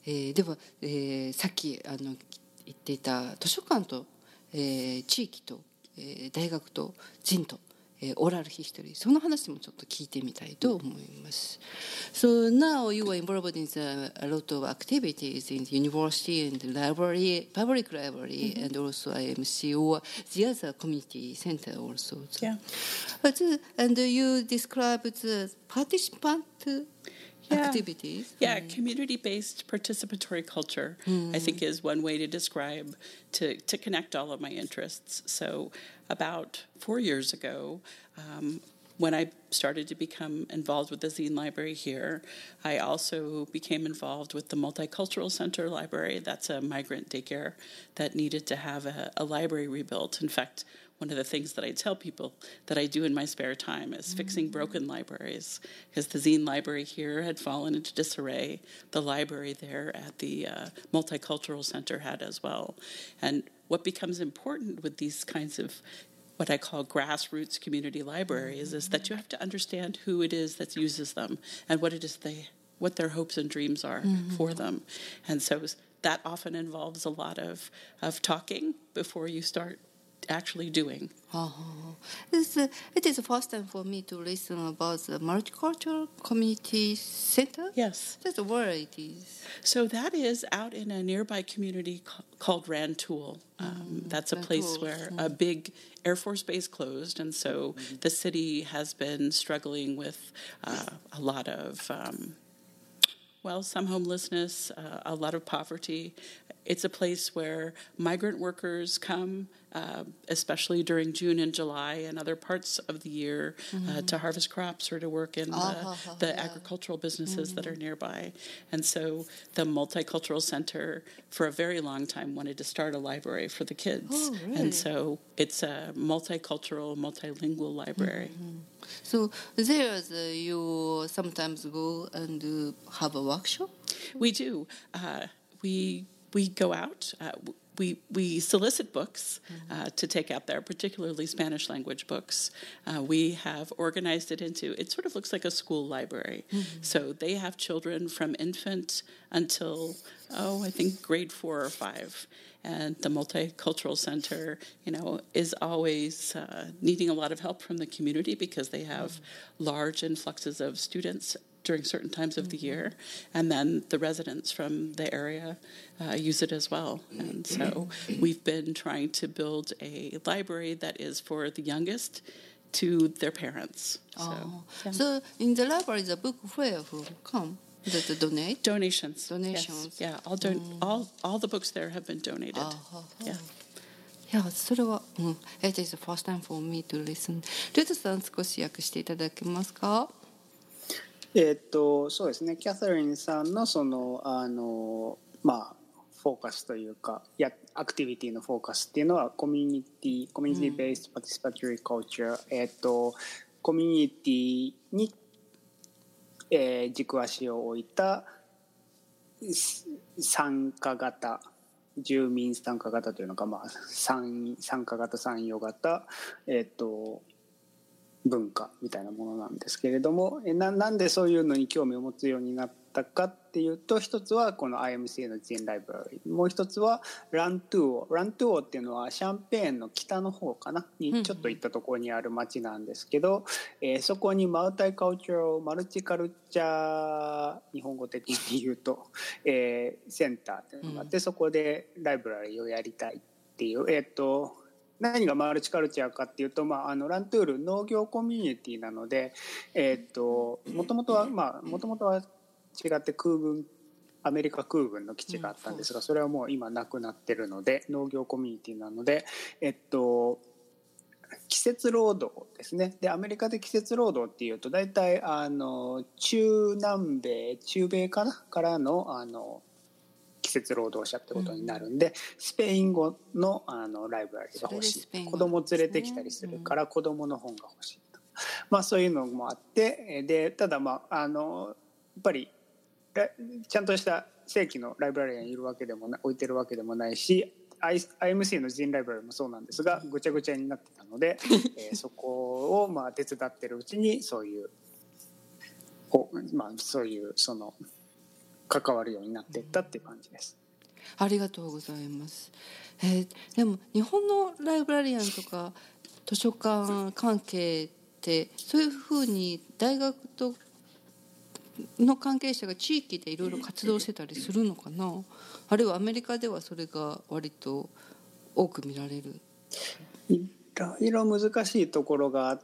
では、さっき言っていた図書館と、地域と、大学と人と、オーラルヒストリー、その話もちょっと聞いてみたいと思います。So now you are involved in a lot of activities in the university and the library, public library, and also IMC or the other community center also. Yeah. And you describe the participant activities. Yeah, community-based participatory culture, I think, is one way to describe, to connect all of my interests. So about 4 years ago, when I started to become involved with the Zine Library here, I also became involved with the Multicultural Center Library. That's a migrant daycare that needed to have a library rebuilt. In fact, one of the things that I tell people that I do in my spare time is fixing broken libraries, because the Zine Library here had fallen into disarray. The library there at the Multicultural Center had as well. And what becomes important with these kinds of what I call grassroots community libraries is that you have to understand who it is that uses them and what it is what their hopes and dreams are for them. And so that often involves a lot of talking before you start actually doing. It is the first time for me to listen about the multicultural community center. Yes. That's where it is. So that is out in a nearby community called Rantoul. That's a place where a big Air Force base closed, and so the city has been struggling with a lot of some homelessness, a lot of poverty. It's a place where migrant workers come, especially during June and July and other parts of the year, to harvest crops or to work in the agricultural businesses that are nearby. And so the Multicultural Center, for a very long time, wanted to start a library for the kids. Oh, really? And so it's a multicultural, multilingual library. So there you sometimes go and have a workshop? We do. We go out. We solicit books to take out there, particularly Spanish language books. We have organized it into, it sort of looks like a school library. So they have children from infant until, I think grade 4 or 5. And the Multicultural Center, is always needing a lot of help from the community because they have large influxes of students during certain times of the year, and then the residents from the area use it as well. And so we've been trying to build a library that is for the youngest to their parents. So in the library, the book where come? To donate? Donations. Donations. Yes. Yeah, all the books there have been donated. Yeah. いや、それは、It is the first time for me to listen. ルツさん、少し訳していただけますか？ そうですね、キャサリンさんのフォーカスというかアクティビティのフォーカスっていうのはコミュニティベースパティシパトリーカルチャー、コミュニティに、軸足を置いた参加型、住民参加型というのか、参加型参与型、文化みたいなものなんですけれども、なんでそういうのに興味を持つようになったかっていうと、一つはこの IMCA のZineライブラリー、もう一つはラントゥオっていうのはシャンペーンの北の方かなにちょっと行ったところにある町なんですけど、そこにマルチカルチャー、日本語的に言うと、センターっていうのがあって、そこでライブラリーをやりたいっていう、何がマルチカルチャーかっていうと、ラントゥール農業コミュニティなので、もともとは違ってアメリカ空軍の基地があったんですが、それはもう今なくなってるので農業コミュニティなので、季節労働ですね。でアメリカで季節労働っていうと大体中米からの季節労働者ってことになるんで、スペイン語のライブラリーが欲しい、子供連れてきたりするから子供の本が欲しいと、そういうのもあって、でただやっぱりちゃんとした正規のライブラリーがいるわけでも置いてるわけでもないし、IMC のZineライブラリーもそうなんですがぐちゃぐちゃになってたので、そこを手伝ってるうちにそういうその関わるようになっていったっていう感じです。 ありがとうございます。でも日本のライブラリアンとか図書館関係ってそういうふうに大学との関係者が地域でいろいろ活動してたりするのかな。あるいはアメリカではそれが割と多く見られる。 いろいろ難しいところがあって、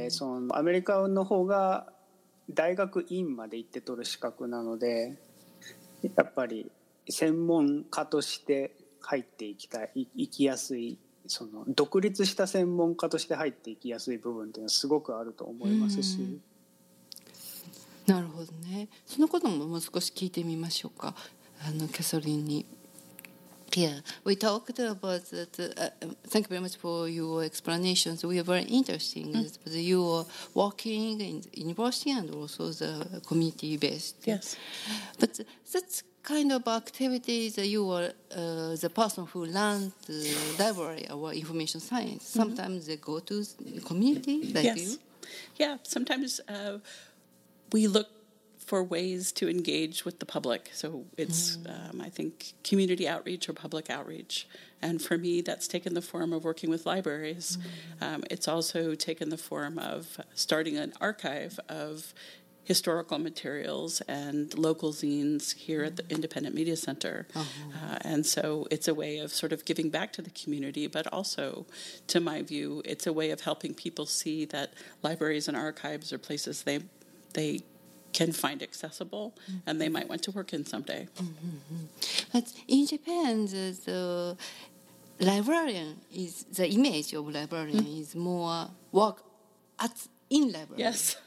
そのアメリカの方が大学院まで行って取る資格なので、やっぱり専門家として入っていきやすい、その独立した専門家として入っていきやすい部分っていうのはすごくあると思いますし。 なるほどね。そのことももう少し聞いてみましょうか。キャサリンに。Yeah, we talked about that. Thank you very much for your explanations. We are very interesting. But you are working in the university and also the community based. Yes. But that's kind of activities that you are the person who runs the library or information science. Sometimes they go to community like Yes. you. Yeah, sometimes we look for ways to engage with the public. So it's, I think, community outreach or public outreach. And for me, that's taken the form of working with libraries. It's also taken the form of starting an archive of historical materials and local zines here at the Independent Media Center. And so it's a way of sort of giving back to the community, but also, to my view, it's a way of helping people see that libraries and archives are places they can find accessible and they might want to work in someday. But in Japan, the librarian is the image of librarian is more work in library. Yes.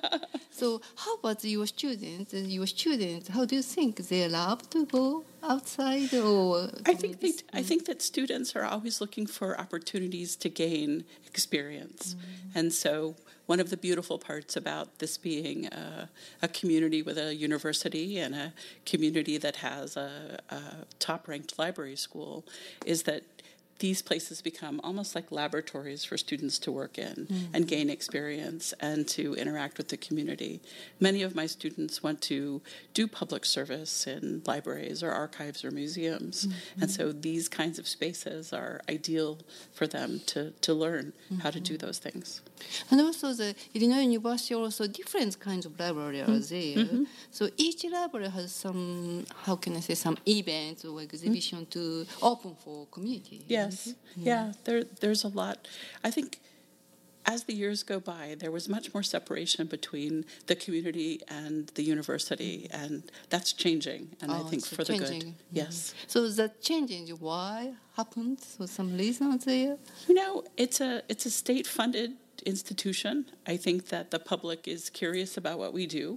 So how about your students? How do you think they love to go outside or? I think that students are always looking for opportunities to gain experience, and so one of the beautiful parts about this being a community with a university and a community that has a top-ranked library school is that these places become almost like laboratories for students to work in and gain experience and to interact with the community. Many of my students want to do public service in libraries or archives or museums. And so these kinds of spaces are ideal for them to learn how to do those things. And also the Illinois University also different kinds of library are there. So each library has some, how can I say, some events or exhibition to open for community. Yes, yeah, there's a lot. I think as the years go by, there was much more separation between the community and the university, and that's changing, and I think for the good. Yes. So that changing, why happened? So some reasons there? You know, it's a state-funded institution. I think that the public is curious about what we do.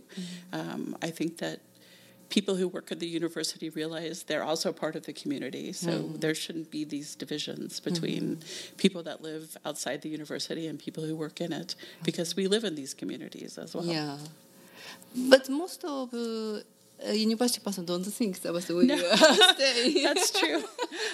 I think that people who work at the university realize they're also part of the community, so there shouldn't be these divisions between people that live outside the university and people who work in it, because we live in these communities as well. Yeah, but most of university person don't think about where you stay. That's true.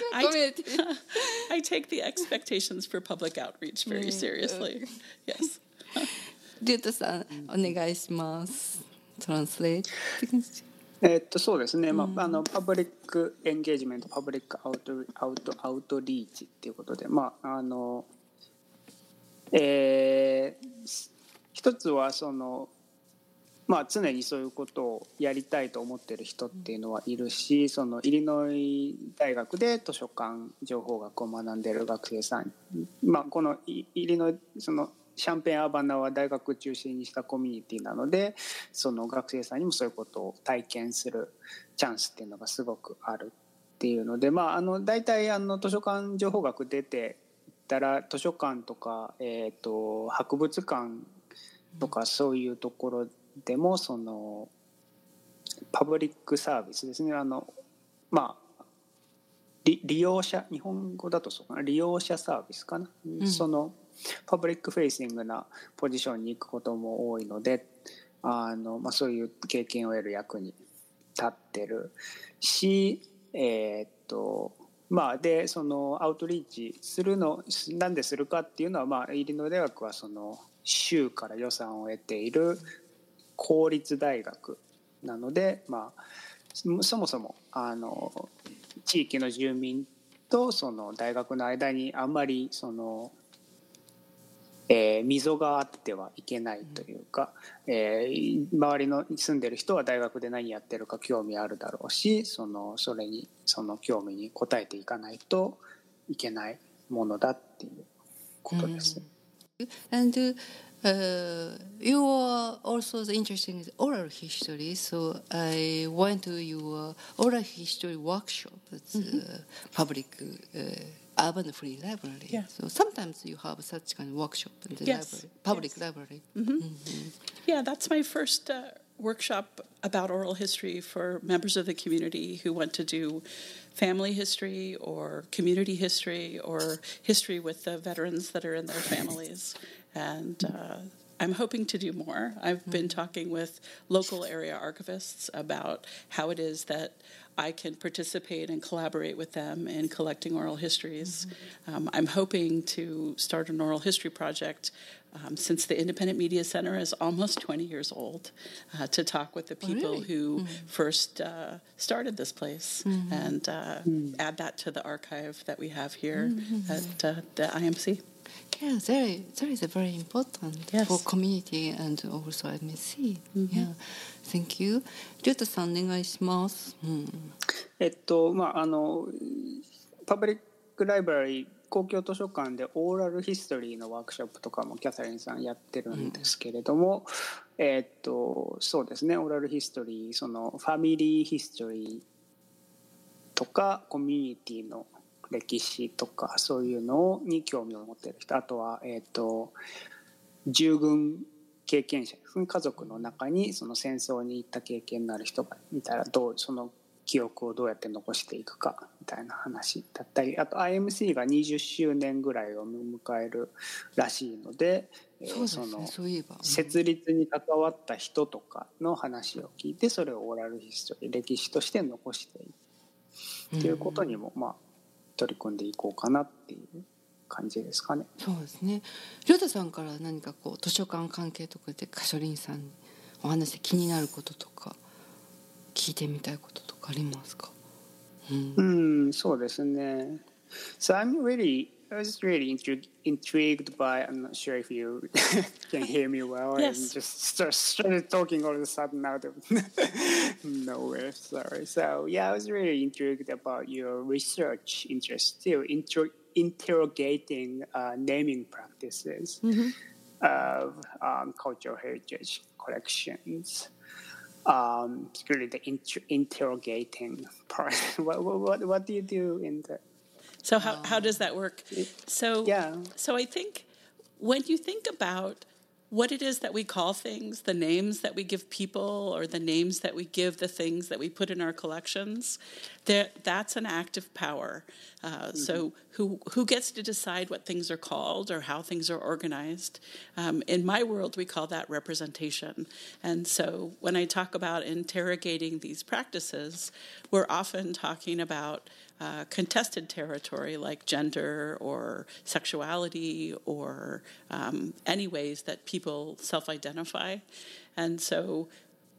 I take the expectations for public outreach very seriously. Yes. リュウタさん、お願いします。Translate. そうですね、パブリックエンゲージメント、パブリックアウトリーチっていうことで、一つはその、常にそういうことをやりたいと思っている人っていうのはいるし、そのイリノイ大学で図書館情報学を学んでいる学生さん、このイリノイそのシャンペーンアーバナは大学を中心にしたコミュニティなので、その学生さんにもそういうことを体験するチャンスっていうのがすごくあるっていうので、大体図書館情報学出てたら図書館とか、博物館とかそういうところでもそのパブリックサービスですね、利用者、日本語だとそうかな、利用者サービスかな、そのパブリックフェイシングなポジションに行くことも多いので、そういう経験を得る役に立ってるし、でそのアウトリーチするのなんでするかっていうのは、イリノイ大学はその州から予算を得ている公立大学なので、 そもそも地域の住民とその大学の間にあんまりその、溝があってはいけないというか、周りの住んでる人は大学で何やってるか興味あるだろうし、その興味に応えていかないといけないものだっていうことです。 And you are also interested in oral history, so I went to your oral history workshop at the public urban free library. Yeah. So sometimes you have such kind of workshop in the library, public library. Yeah, that's my first workshop about oral history for members of the community who want to do family history or community history or history with the veterans that are in their families. And I'm hoping to do more. I've been talking with local area archivists about how it is that I can participate and collaborate with them in collecting oral histories. I'm hoping to start an oral history project since the Independent Media Center is almost 20 years old, to talk with the people who first started this place and add that to the archive that we have here at the IMC. Yeah, that is very important for community and also MSC. Yeah, thank you. りょうたさんお願いします。 パブリックライブラリー公共図書館でオーラルヒストリーのワークショップとかもキャサリンさんやってるんですけれども、そうですね、オーラルヒストリー、そのファミリーヒストリーとかコミュニティの歴史とかそういうのに興味を持っている人、あとは、従軍経験者、家族の中にその戦争に行った経験のある人がいたらその記憶をどうやって残していくかみたいな話だったり、あと IMC が20周年ぐらいを迎えるらしいので、その設立に関わった人とかの話を聞いて、それをオーラルヒストリー、歴史として残していくということにも取り組んでいこうかなっていう感じですかね。 そうですね。りょうたさんから何かこう図書館関係とかでカショリンさんにお話で気になることとか聞いてみたいこととかありますか？ そうですね。So I was really intrigued by, I'm not sure if you can hear me well. Yes. And just started talking all of a sudden out of nowhere. Sorry. So yeah, I was really intrigued about your research interest too, interrogating naming practices of cultural heritage collections. Particularly the interrogating part. What do you do in the? So how does that work? So I think when you think about what it is that we call things, the names that we give people or the names that we give the things that we put in our collections, that's an act of power. So who gets to decide what things are called or how things are organized? In my world, we call that representation. And so when I talk about interrogating these practices, we're often talking about contested territory like gender or sexuality or any ways that people self-identify. And so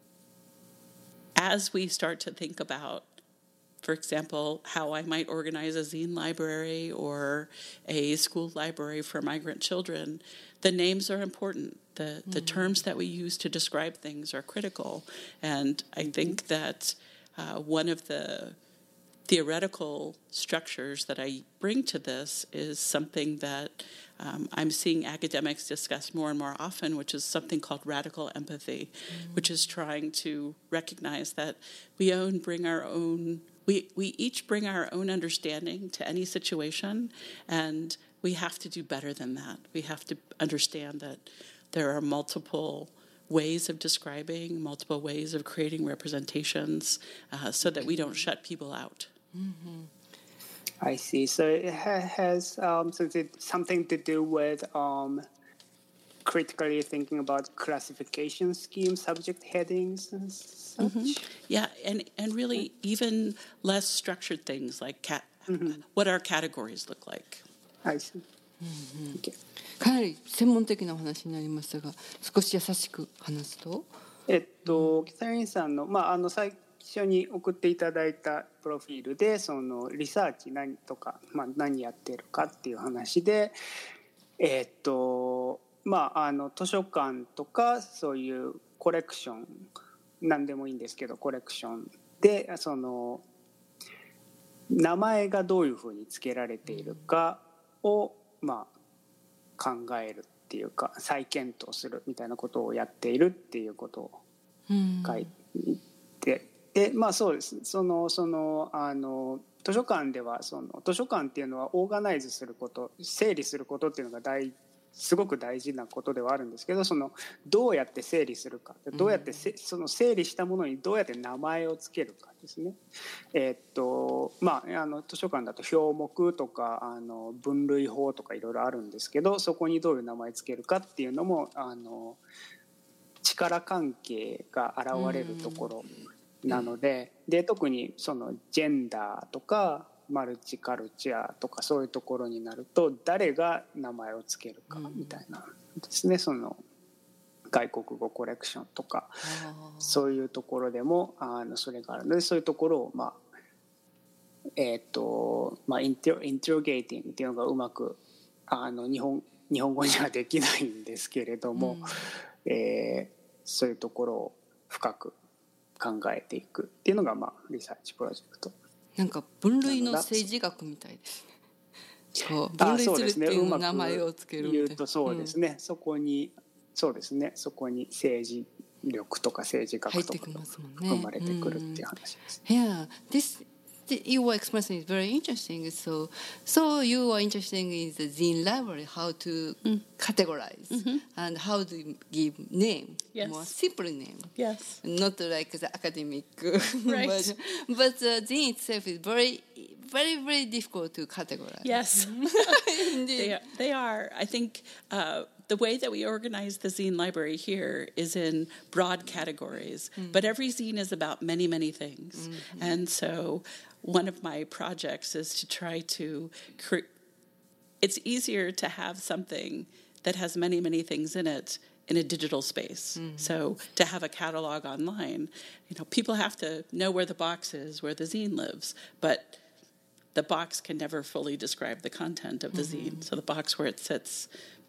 as we start to think about, for example, how I might organize a zine library or a school library for migrant children, the names are important. The terms that we use to describe things are critical. And I think that one of the theoretical structures that I bring to this is something that I'm seeing academics discuss more and more often, which is something called radical empathy, which is trying to recognize that we each bring our own understanding to any situation, and we have to do better than that. We have to understand that there are multiple ways of describing, multiple ways of creating representations, so that we don't shut people out. I see. So it has something to do with critically thinking about classification schemes, subject headings, and such. Yeah, and really even less structured things like what our categories look like. I see. Okay. かなり専門的なお話になりましたが、少し優しく話すと、 キサリンさんの一緒に送っていただいたプロフィールでそのリサーチ何とか、何やってるかっていう話で、図書館とかそういうコレクション、何でもいいんですけどコレクションでその名前がどういうふうに付けられているかを考えるっていうか再検討するみたいなことをやっているっていうことを書いて、でそうです。図書館では図書館っていうのはオーガナイズすること、整理することっていうのがすごく大事なことではあるんですけど、どうやって整理するか、どうやってその整理したものにどうやって名前をつけるかですね。図書館だと表目とか分類法とかいろいろあるんですけど、そこにどういう名前つけるかっていうのも力関係が現れるところなので、特にそのジェンダーとかマルチカルチャーとかそういうところになると誰が名前をつけるかみたいなですね、その外国語コレクションとかそういうところでもそれがあるので、そういうところをイントロゲーティングっていうのがうまく日本語にはできないんですけれども、そういうところを深く考えていくっていうのがリサーチプロジェクト。 なんか分類の政治学みたいですね。そう分類するっていう名前をつけるみたいな。 言うとそうですね。そこに政治力とか政治学とか生まれてくるっていう話です。 Yeah, you were expressing is very interesting. So you were interested in the zine library, how to categorize and how to give name, more simple name. Yes. Not like the academic Right. version. But the zine itself is very, very, very difficult to categorize. Yes. Indeed. They are. I think the way that we organize the zine library here is in broad categories, but every zine is about many, many things. And so one of my projects is to try to it's easier to have something that has many, many things in it in a digital space. So to have a catalog online, people have to know where the box is, where the zine lives, but the box can never fully describe the content of the zine. So the box where it sits,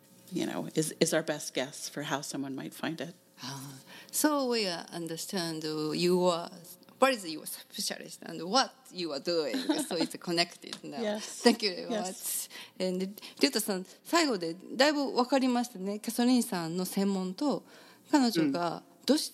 is our best guess for how someone might find it. So we understand your specialist and what you are doing. So it's connected now. Yes. Thank you very much. And リュウタさん、最後でだいぶ分かりましたね。キャソリンさんの専門と彼女がどうして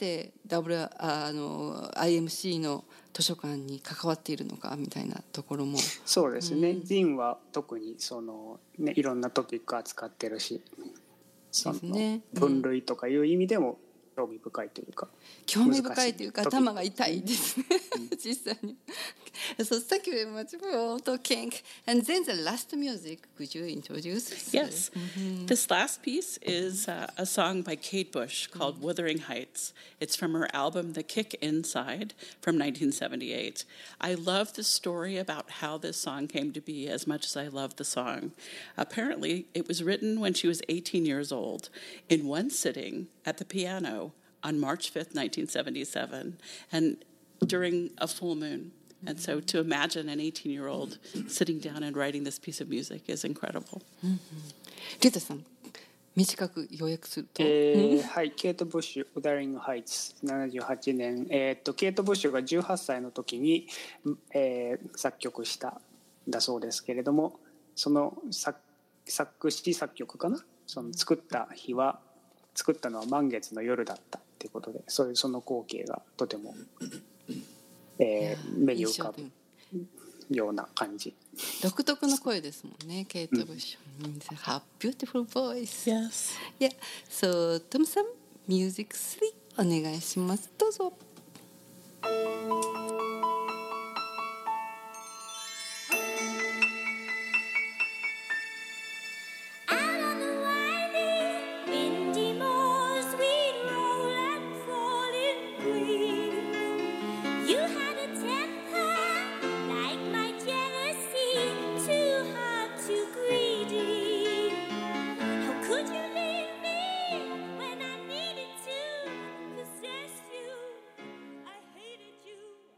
IMC の図書館に関わっているのかみたいなところも。 そうですね。ジンは特にいろんなトピック扱ってるし、分類とかいう意味でも興味深いというか。 興味深いというか頭が痛いですね。実際に。So thank you very much for talking. And then the last music, could you introduce? Yes. This last piece is a song by Kate Bush called Wuthering Heights. It's from her album The Kick Inside from 1978. I love the story about how this song came to be as much as I love the song. Apparently, it was written when she was 18 years old in one sitting at the piano on March 5th, 1977, and during a full moon. And so to imagine an 18-year-old sitting down and writing this piece of music is incredible. リュウタさん、短く要約すると。 はい、ケイト・ブッシュ、ウダリング・ハイツ、78年。ケイト・ブッシュが18歳の時に、作曲したんだそうですけれども、その作詞作曲かな、作ったのは満月の夜だったっていうことで、その光景がとても目に浮かぶような感じ。 独特の声ですもんね、ケイト・ブッシュ。Have beautiful voice. Yes. Yeah. So, トムさん、Music 3お願いします。どうぞ。 Possess you, I hated you.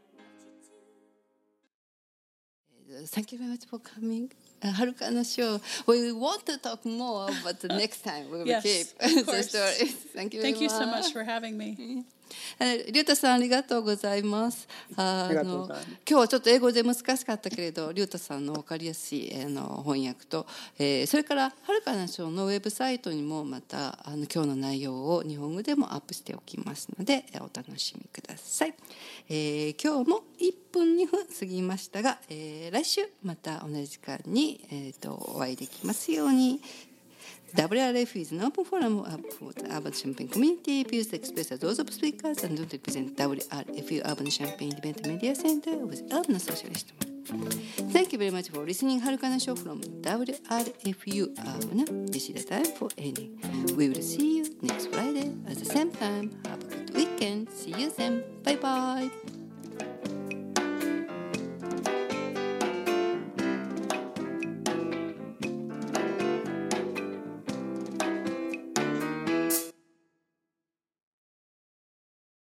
thank you very much for coming. Harukana show. We want to talk more, but the next time we will Yes, keep of the course. stories. Thank you very Thank you so much. much for having me. リュウタさんありがとうございます。 りがとうございます。 今日はちょっと英語で難しかったけれど、リュウタさんの分かりやすい翻訳と、それからはるかなショーのウェブサイトにもまた今日の内容を日本語でもアップしておきますのでお楽しみください。今日も1分2分過ぎましたが、来週また同じ時間に、お会いできますように。WRF is an open forum for the urban Champaign community. Views expressed are those of speakers and don't represent WRFU Urban Champaign Event Media Center with Urban Socialist. Thank you very much for listening. Harukana Show from WRFU Urban. This is the time for ending. We will see you next Friday at the same time. Have a good weekend. See you then. Bye bye.